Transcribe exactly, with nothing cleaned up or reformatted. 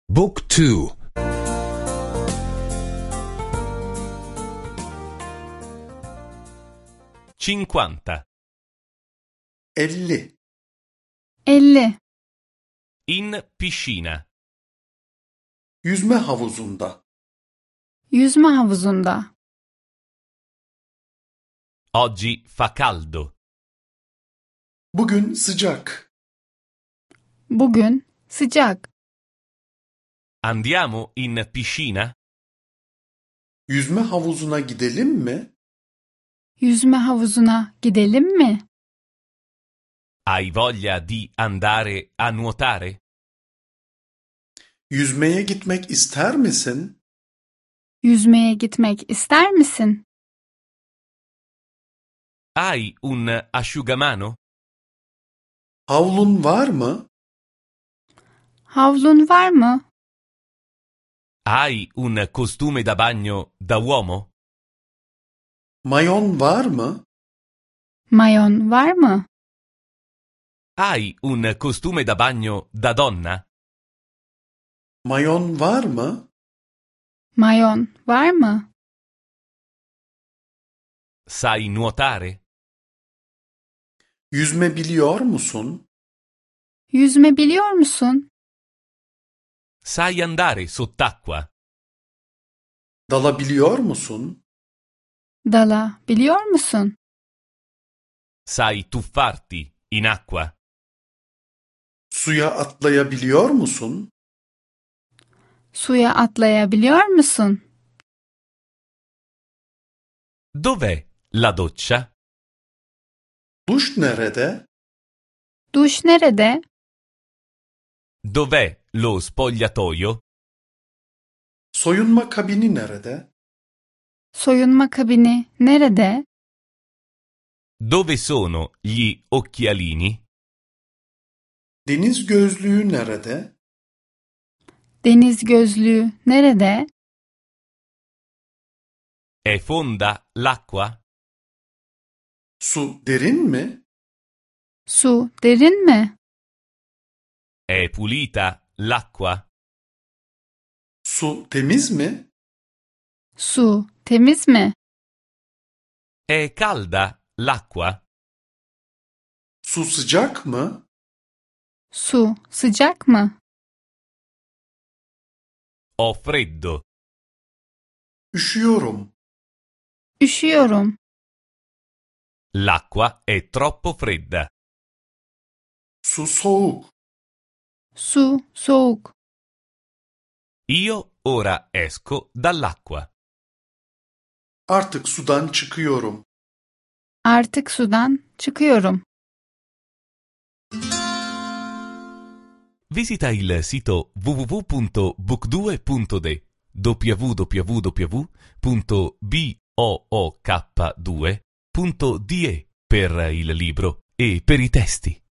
Book two. cinquanta. elli. elli. In piscina. Yüzme havuzunda. Yüzme havuzunda. Oggi fa caldo. Bugün sıcak. Bugün sıcak. Andiamo in piscina? Yüzme havuzuna gidelim mi? Yüzme havuzuna gidelim mi? Hai voglia di andare a nuotare? Yüzmeye gitmek ister misin? Yüzmeye gitmek ister misin? Hai un asciugamano? Havlun var mı? Havlun var mı? Hai un costume da bagno da uomo? Mayon var mı? Mayon var mı? Hai un costume da bagno da donna? Mayon var mı? Mayon var mı? Sai nuotare? Yüzme biliyor musun? Yüzme biliyor musun? Sai andare sott'acqua? Dalabiliyor musun? Dala biliyor musun? Sai tuffarti in acqua? Suya atlayabiliyor musun? Suya atlayabiliyor musun? Dov'è la doccia? Duş nerede? Duş nerede? Dov'è lo spogliatoio? Soyunma kabini nerede? Soyunma kabini nerede? Dove sono gli occhialini? Deniz gözlüğü nerede? Deniz gözlüğü nerede? È fonda l'acqua? Su derin mi? Su derin mi? È pulita l'acqua? Su temiz mi? Su temiz mi? È calda l'acqua? Su sıcak mı? Su sıcak mı? Ho freddo. Üşüyorum. Üşüyorum. L'acqua è troppo fredda. Su soğuk. Su soğuk. Io ora esco dall'acqua. Artık sudan çıkıyorum. Artık sudan çıkıyorum. Visita il sito w w w punto book due punto d w w w punto book due punto d e per il libro e per i testi.